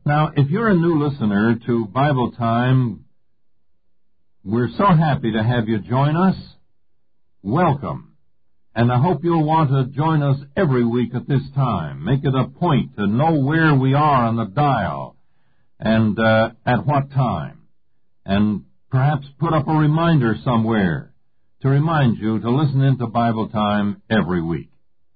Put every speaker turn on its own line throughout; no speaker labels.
Now, if you're a new listener to Bible Time, we're so happy to have you join us. Welcome. And I hope you'll want to join us every week at this time. Make it a point to know where we are on the dial and at what time. And perhaps put up a reminder somewhere to remind you to listen into Bible Time every week.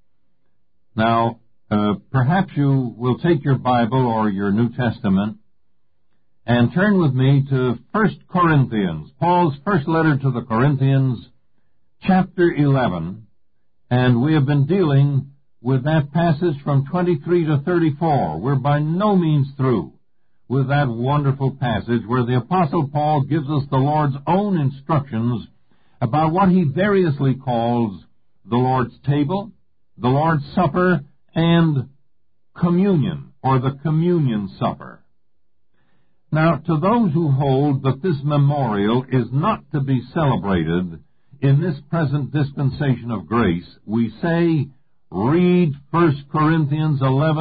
Now, perhaps you will take your Bible or your New Testament and turn with me to 1 Corinthians, Paul's first letter to the Corinthians, chapter 11, and we have been dealing with that passage from 23 to 34. We're by no means through with that wonderful passage where the Apostle Paul gives us the Lord's own instructions about what he variously calls the Lord's table, the Lord's Supper, and communion, or the communion supper. Now, to those who hold that this memorial is not to be celebrated in this present dispensation of grace, we say, read 1 Corinthians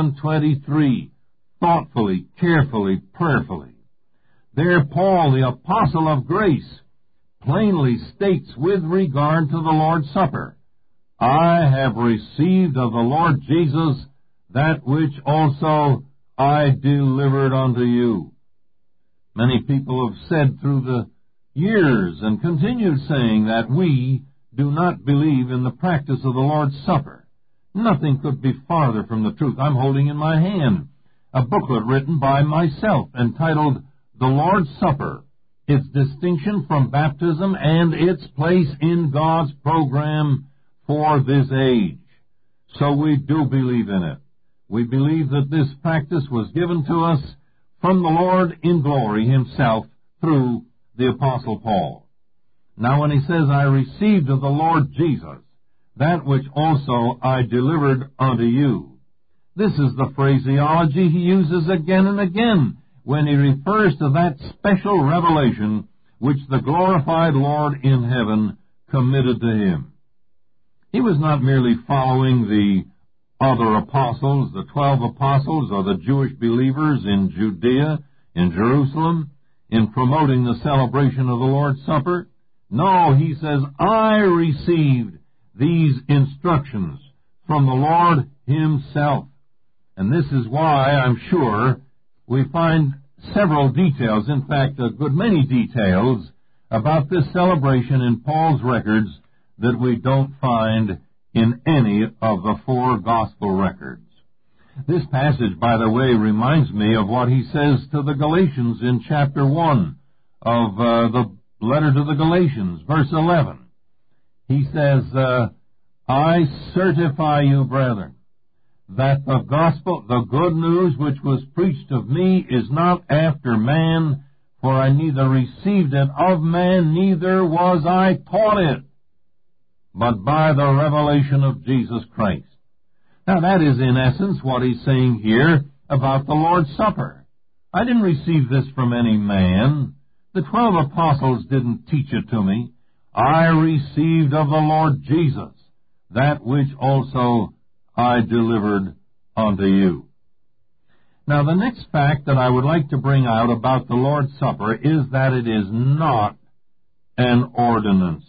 11:23, thoughtfully, carefully, prayerfully. There Paul, the apostle of grace, plainly states with regard to the Lord's Supper, I have received of the Lord Jesus that which also I delivered unto you. Many people have said through the years and continued saying that we do not believe in the practice of the Lord's Supper. Nothing could be farther from the truth. I'm holding in my hand a booklet written by myself entitled The Lord's Supper, Its Distinction from Baptism and Its Place in God's Program for this age. So we do believe in it. We believe that this practice was given to us from the Lord in glory himself through the Apostle Paul. Now when he says, I received of the Lord Jesus that which also I delivered unto you, this is the phraseology he uses again and again when he refers to that special revelation which the glorified Lord in heaven committed to him. He was not merely following the other apostles, the 12 apostles, or the Jewish believers in Judea, in Jerusalem, in promoting the celebration of the Lord's Supper. No, he says, I received these instructions from the Lord himself. And this is why, I'm sure, we find several details, in fact, a good many details, about this celebration in Paul's records that we don't find in any of the four gospel records. This passage, by the way, reminds me of what he says to the Galatians in chapter 1 of the letter to the Galatians, verse 11. He says, I certify you, brethren, that the gospel, the good news which was preached of me, is not after man, for I neither received it of man, neither was I taught it, but by the revelation of Jesus Christ. Now that is in essence what he's saying here about the Lord's Supper. I didn't receive this from any man. The 12 apostles didn't teach it to me. I received of the Lord Jesus that which also I delivered unto you. Now the next fact that I would like to bring out about the Lord's Supper is that it is not an ordinance.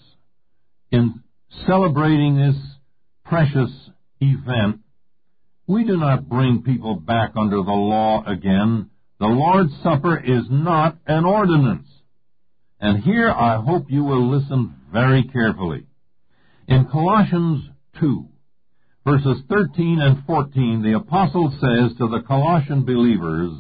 In celebrating this precious event, we do not bring people back under the law again. The Lord's Supper is not an ordinance. And here I hope you will listen very carefully. In Colossians 2, verses 13 and 14, the apostle says to the Colossian believers,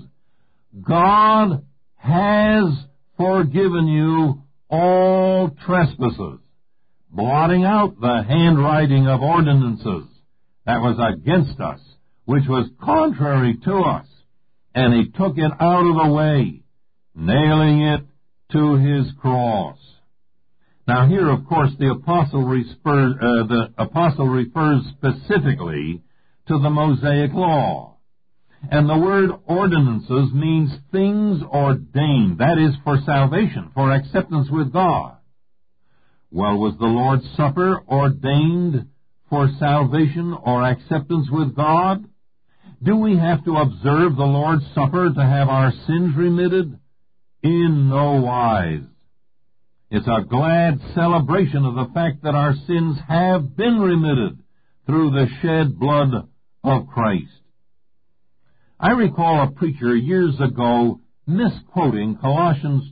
God has forgiven you all trespasses, blotting out the handwriting of ordinances that was against us, which was contrary to us, and he took it out of the way, nailing it to his cross. Now here, of course, the apostle refers specifically to the Mosaic Law. And the word ordinances means things ordained, that is, for salvation, for acceptance with God. Well, was the Lord's Supper ordained for salvation or acceptance with God? Do we have to observe the Lord's Supper to have our sins remitted? In no wise. It's a glad celebration of the fact that our sins have been remitted through the shed blood of Christ. I recall a preacher years ago misquoting Colossians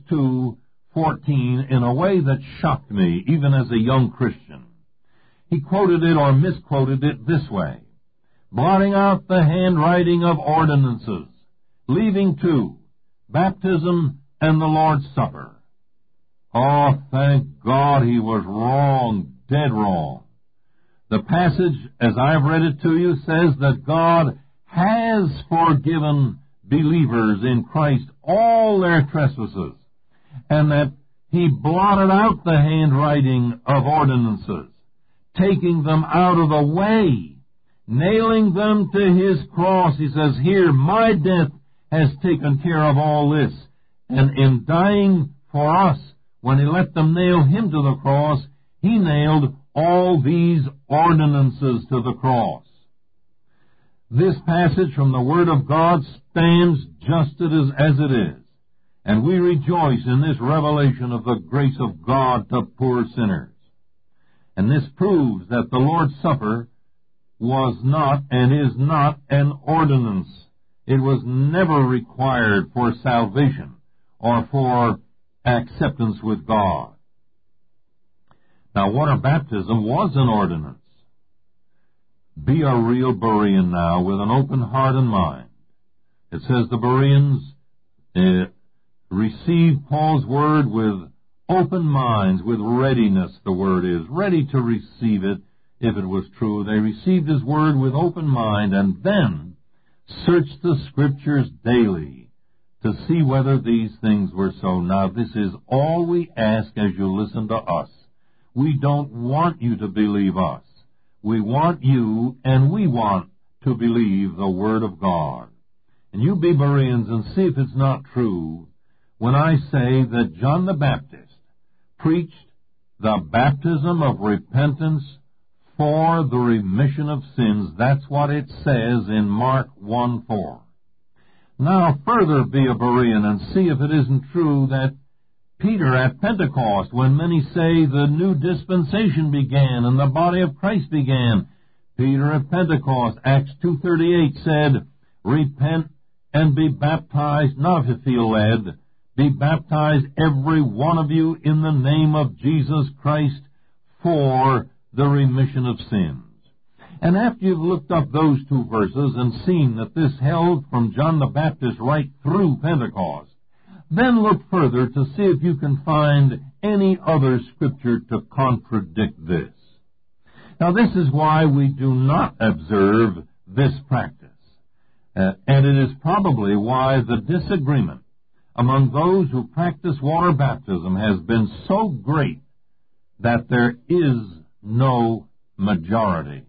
2:14 in a way that shocked me, even as a young Christian. He quoted it or misquoted it this way: blotting out the handwriting of ordinances, leaving two, baptism and the Lord's Supper. Oh, thank God he was wrong, dead wrong. The passage, as I've read it to you, says that God has forgiven believers in Christ all their trespasses, and that he blotted out the handwriting of ordinances, taking them out of the way, nailing them to his cross. He says, here, my death has taken care of all this. And in dying for us, when he let them nail him to the cross, he nailed all these ordinances to the cross. This passage from the Word of God stands just as it is, and we rejoice in this revelation of the grace of God to poor sinners. And this proves that the Lord's Supper was not and is not an ordinance. It was never required for salvation or for acceptance with God. Now, water baptism was an ordinance. Be a real Berean now with an open heart and mind. It says the Bereans received Paul's word with open minds, with readiness, the word is, ready to receive it if it was true. They received his word with open mind and then searched the Scriptures daily to see whether these things were so. Now, this is all we ask as you listen to us. We don't want you to believe us. We want you, and we want to believe the Word of God. And you be Bereans and see if it's not true when I say that John the Baptist preached the baptism of repentance for the remission of sins. That's what it says in Mark 1:4. Now, further be a Berean and see if it isn't true that Peter at Pentecost, when many say the new dispensation began and the body of Christ began, Peter at Pentecost, Acts 2:38, said, repent and be baptized, not to feel led, be baptized every one of you in the name of Jesus Christ for the remission of sins. And after you've looked up those two verses and seen that this held from John the Baptist right through Pentecost, then look further to see if you can find any other Scripture to contradict this. Now, this is why we do not observe this practice. And it is probably why the disagreement among those who practice water baptism has been so great that there is no majority.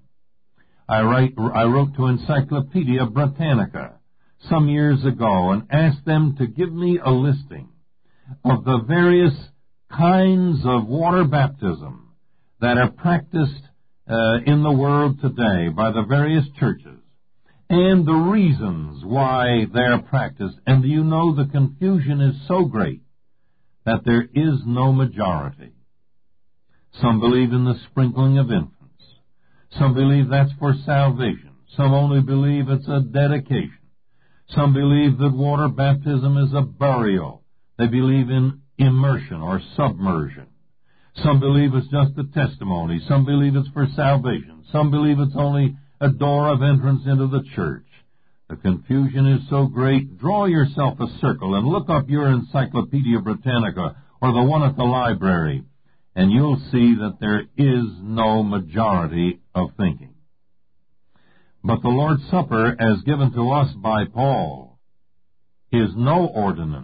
I wrote to Encyclopedia Britannica some years ago and asked them to give me a listing of the various kinds of water baptism that are practiced in the world today by the various churches, and the reasons why they are practiced. And you know, the confusion is so great that there is no majority. Some believe in the sprinkling of infants. Some believe that's for salvation. Some only believe it's a dedication. Some believe that water baptism is a burial. They believe in immersion or submersion. Some believe it's just a testimony. Some believe it's for salvation. Some believe it's only a door of entrance into the church. The confusion is so great, draw yourself a circle and look up your Encyclopedia Britannica or the one at the library, and you'll see that there is no majority of thinking. But the Lord's Supper, as given to us by Paul, is no ordinance.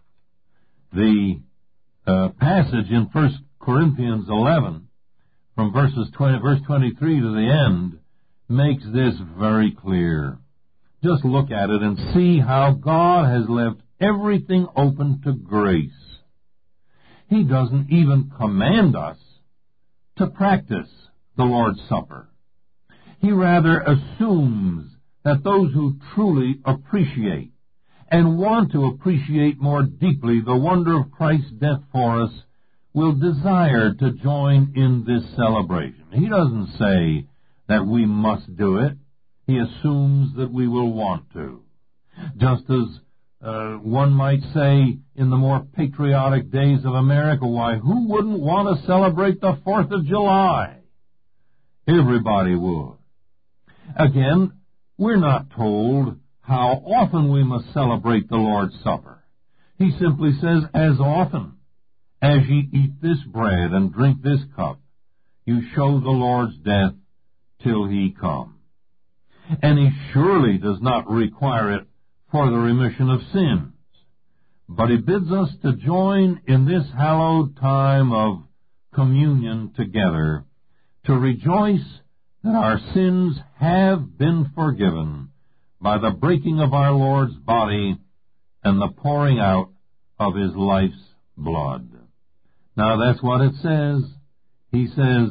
The passage in 1 Corinthians 11, from verse 23 to the end, makes this very clear. Just look at it and see how God has left everything open to grace. He doesn't even command us to practice the Lord's Supper. He rather assumes that those who truly appreciate and want to appreciate more deeply the wonder of Christ's death for us will desire to join in this celebration. He doesn't say that we must do it. He assumes that we will want to. Just as one might say in the more patriotic days of America, why, who wouldn't want to celebrate the 4th of July? Everybody would. Again, we're not told how often we must celebrate the Lord's Supper. He simply says, as often as ye eat this bread and drink this cup, you show the Lord's death till he come. And he surely does not require it for the remission of sins, but he bids us to join in this hallowed time of communion together, to rejoice that our sins have been forgiven by the breaking of our Lord's body and the pouring out of his life's blood. Now that's what it says. He says,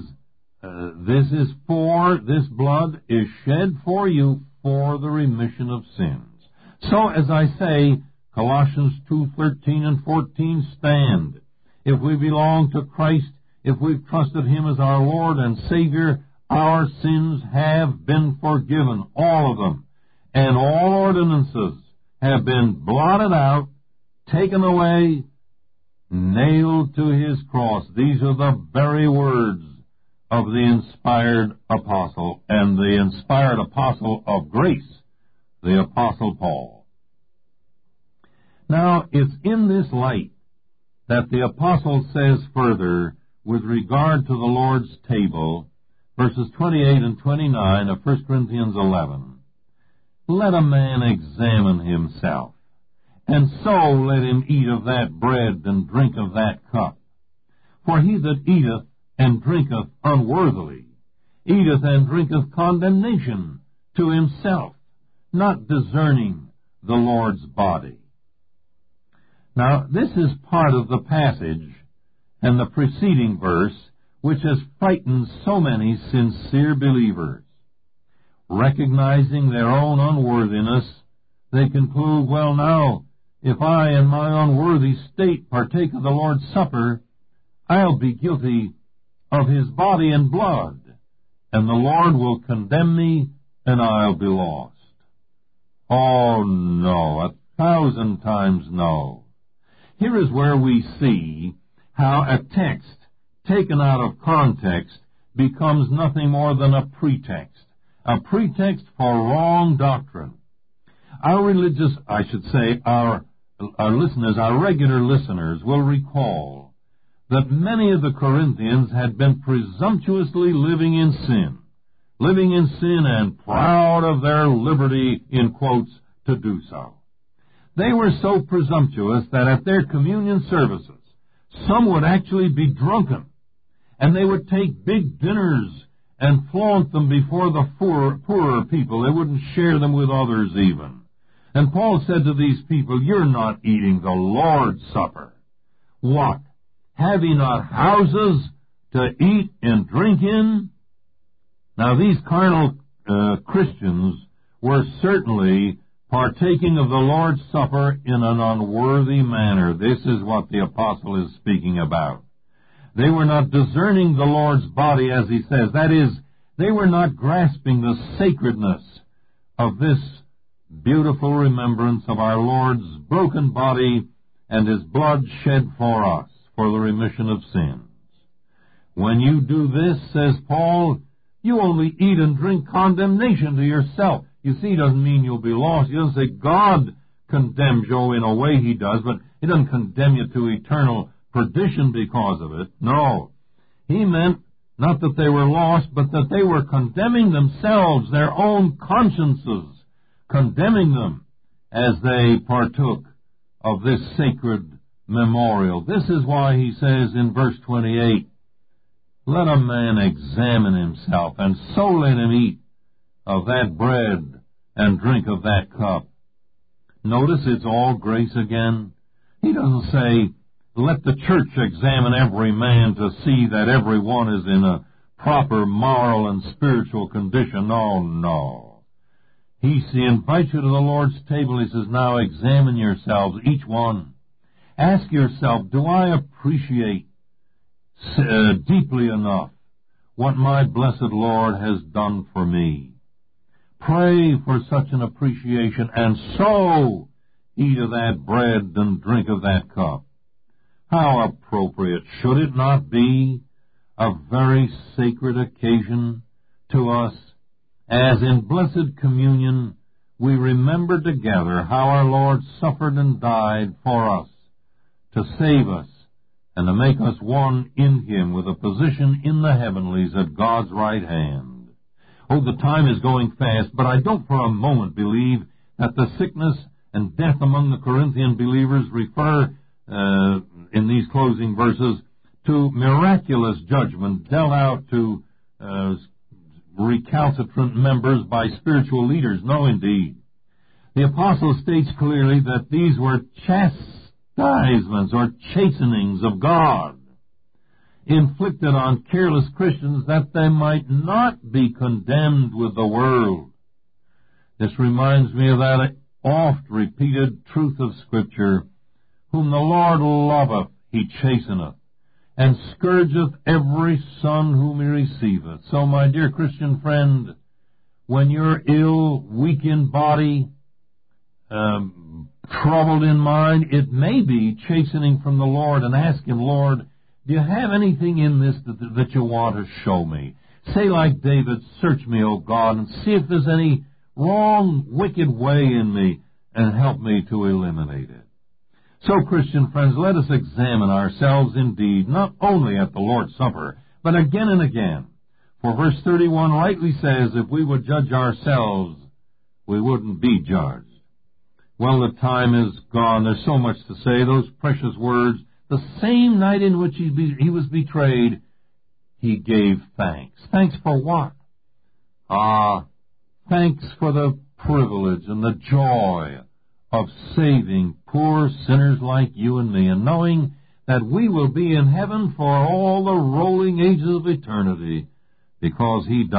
this blood is shed for you for the remission of sins. So, as I say, Colossians 2:13 and 14 stand. If we belong to Christ, if we've trusted him as our Lord and Savior, our sins have been forgiven, all of them. And all ordinances have been blotted out, taken away, nailed to his cross. These are the very words of the inspired apostle, and the inspired apostle of grace, the Apostle Paul. Now, it's in this light that the apostle says further, with regard to the Lord's table, verses 28 and 29 of 1 Corinthians 11, let a man examine himself, and so let him eat of that bread and drink of that cup. For he that eateth and drinketh unworthily, eateth and drinketh condemnation to himself, not discerning the Lord's body. Now, this is part of the passage and the preceding verse which has frightened so many sincere believers. Recognizing their own unworthiness, they conclude, well, now, if I in my unworthy state partake of the Lord's Supper, I'll be guilty of his body and blood, and the Lord will condemn me, and I'll be lost. Oh, no, 1,000 times no. Here is where we see how a text taken out of context becomes nothing more than a pretext for wrong doctrine. Our regular listeners will recall that many of the Corinthians had been presumptuously living in sin and proud of their liberty, in quotes, to do so. They were so presumptuous that at their communion services, some would actually be drunken, and they would take big dinners and flaunt them before the poorer people. They wouldn't share them with others even. And Paul said to these people, you're not eating the Lord's Supper. What? Have ye not houses to eat and drink in? Now, these carnal Christians were certainly partaking of the Lord's Supper in an unworthy manner. This is what the apostle is speaking about. They were not discerning the Lord's body, as he says. That is, they were not grasping the sacredness of this beautiful remembrance of our Lord's broken body and his blood shed for us for the remission of sins. When you do this, says Paul, you only eat and drink condemnation to yourself. You see, he doesn't mean you'll be lost. He doesn't say God condemns you. In a way he does, but he doesn't condemn you to eternal perdition because of it. No. He meant not that they were lost, but that they were condemning themselves, their own consciences, condemning them as they partook of this sacred memorial. This is why he says in verse 28, let a man examine himself, and so let him eat of that bread and drink of that cup. Notice it's all grace again. He doesn't say, let the church examine every man to see that everyone is in a proper moral and spiritual condition. Oh, no. He invites you to the Lord's table. He says, now examine yourselves, each one. Ask yourself, do I appreciate deeply enough what my blessed Lord has done for me? Pray for such an appreciation, and so eat of that bread and drink of that cup. How appropriate, should it not be, a very sacred occasion to us, as in blessed communion we remember together how our Lord suffered and died for us, to save us, and to make us one in Him with a position in the heavenlies at God's right hand. Oh, the time is going fast, but I don't for a moment believe that the sickness and death among the Corinthian believers refer, in these closing verses, to miraculous judgment dealt out to recalcitrant members by spiritual leaders. No, indeed. The apostle states clearly that these were chastisements or chastenings of God, inflicted on careless Christians that they might not be condemned with the world. This reminds me of that oft-repeated truth of Scripture, whom the Lord loveth, He chasteneth, and scourgeth every son whom He receiveth. So, my dear Christian friend, when you're ill, weak in body, troubled in mind, it may be chastening from the Lord, and ask Him, Lord, do you have anything in this that you want to show me? Say like David, search me, O God, and see if there's any wrong, wicked way in me, and help me to eliminate it. So, Christian friends, let us examine ourselves indeed, not only at the Lord's Supper, but again and again. For verse 31 rightly says, if we would judge ourselves, we wouldn't be judged. Well, the time is gone. There's so much to say. Those precious words. The same night in which he was betrayed, He gave thanks. Thanks for what? Thanks for the privilege and the joy of saving poor sinners like you and me, and knowing that we will be in heaven for all the rolling ages of eternity, because He died